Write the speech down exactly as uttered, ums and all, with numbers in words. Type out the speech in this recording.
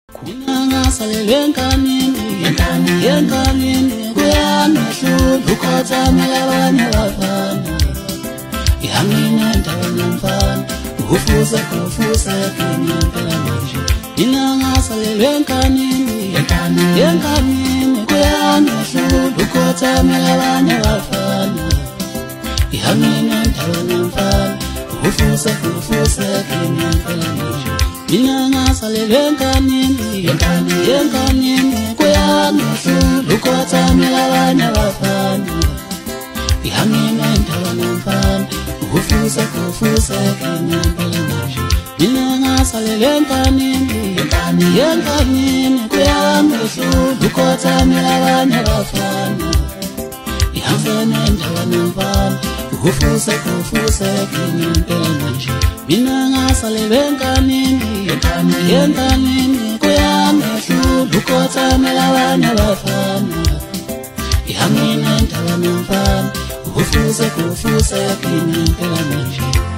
Mina ngasalelwe enkanini, enkanini kuyangihlula ukhothama labanye abafana. Ihambile endaweni yomfana, ufuze kufuze ngempela manje. Mina ngasalelwe enkanini, enkanini kuyangihlula ukhothama labanye abafana. Ihambile endaweni yomfana, ufuze kufuze ngempela manje. Mina ngasalelwe enkanini, enkanini kuyangihlula ukhothama labanye abafana. Ihambile endaweni yomfana, ufuze kufuze ngempela manje. Mina ngasalelwe enkanini, enkanini kuyangihlula ukhothama labanye abafana. Ihambile endaweni yomfana, ufuze kufuze ngempela manje. Mina ngasalelwe enkanini, enkanini kuyangihlula ukhothama labanye abafana. Ihambile endaweni yomfana, ufuze kufuze ngempela manje.